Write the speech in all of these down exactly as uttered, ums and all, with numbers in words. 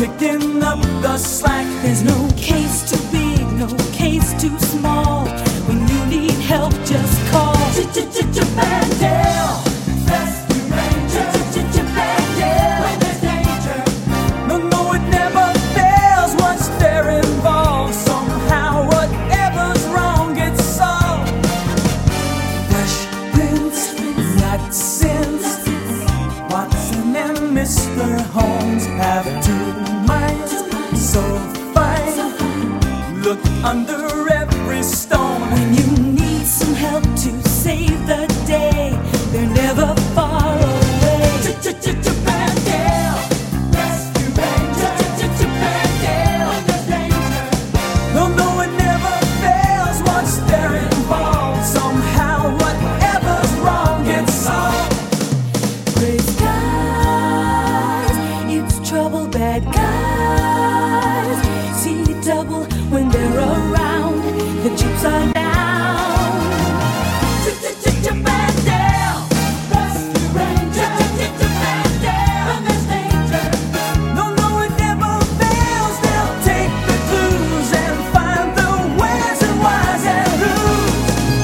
picking up the slack. There's no case too big, no case too small. When you need help, just call Ch-ch-ch-Bandel Rescue Ranger. Ch-ch-ch-Bandel when there's danger. No, no, it never fails once they're involved. Somehow whatever's wrong gets solved. Fresh Prince, not since Watson and Mister Holmes have two minds so fine. Look under every stone. When you need some help to save the day, they're never far away. Ch-ch-ch-Bandel Rescue Ranger. Ch-ch-ch-Bandel when there's danger. No, no, it never fails once they're involved. Somehow whatever's wrong gets solved. Praise guys, it's trouble, bad guys. See double when they're around. The chips are down. Ch-ch-ch-Bandel Rescue Ranger. Ch-ch-ch-Bandel when there's danger. No, no, it never fails. They'll take the clues and find the where's and why's and who's.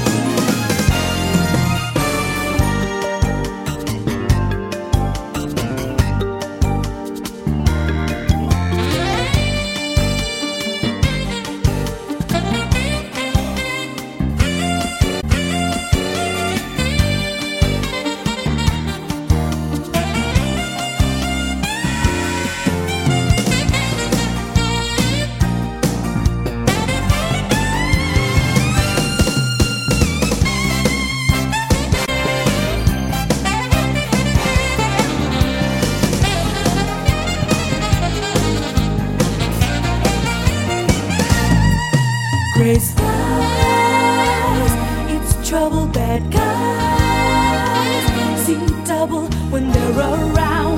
Grace guys, it's trouble, bad guys. See double when they're around.